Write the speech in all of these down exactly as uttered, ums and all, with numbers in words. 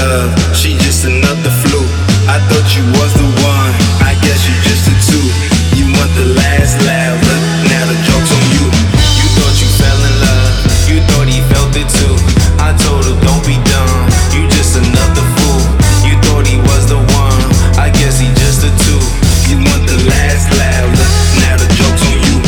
love, she just another fluke. I thought you was the one, I guess you just a two. You want the last laugh, look, now the joke's on you. You thought you fell in love, you thought he felt it too. I told her don't be dumb, you just another fool. You thought he was the one, I guess he just a two. You want the last laugh, look, now the joke's on you.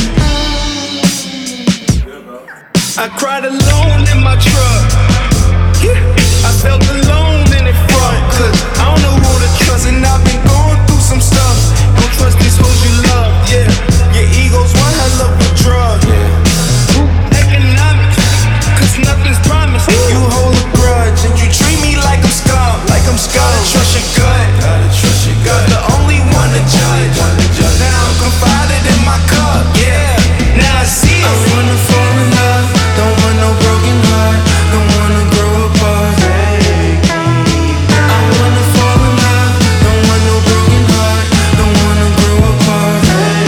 I cried alone in my truck, yeah. I felt alone in it front, cause I don't know who to trust, and I've been going through some stuff. Don't trust these hoes you love, yeah. Your ego's one hell of a drug, yeah. Economics, cause nothing's promised. You hold a grudge and you treat me like I'm scum, like I'm scum. Gotta trust your gut, gotta trust your gut. The only one to judge. Now I'm confided in my cup, yeah. Now I see it. I wanna fall in love, don't want no broken heart, don't wanna grow apart. I wanna fall in love, don't want no broken heart, don't wanna grow apart.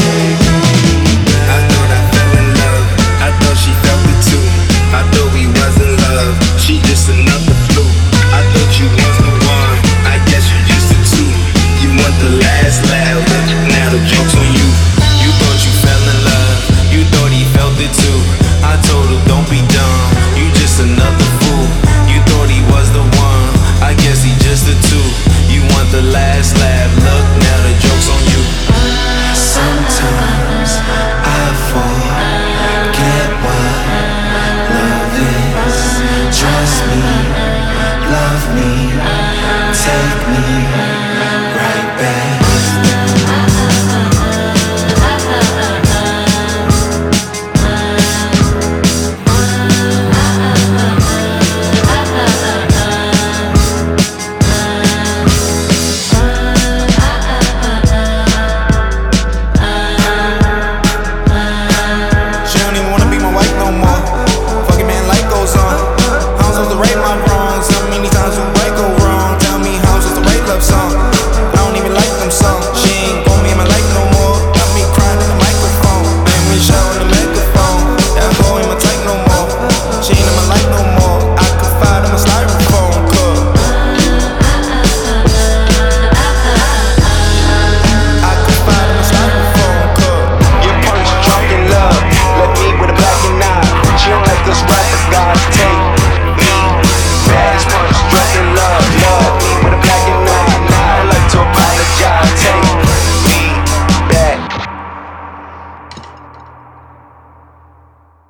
I thought I fell in love, I thought she felt it too. I thought we was in love, she just another fluke. I thought you was the one, I guess you just a two. You want the last laugh, now the joke's on you. You thought you fell in love, you thought he felt it too. I told her don't be dumb, you just another fool. You thought he was the one, I guess he just a two. You want the last laugh, look, now the joke's on you. Sometimes I forget what love is. Trust me, love me, take me right back.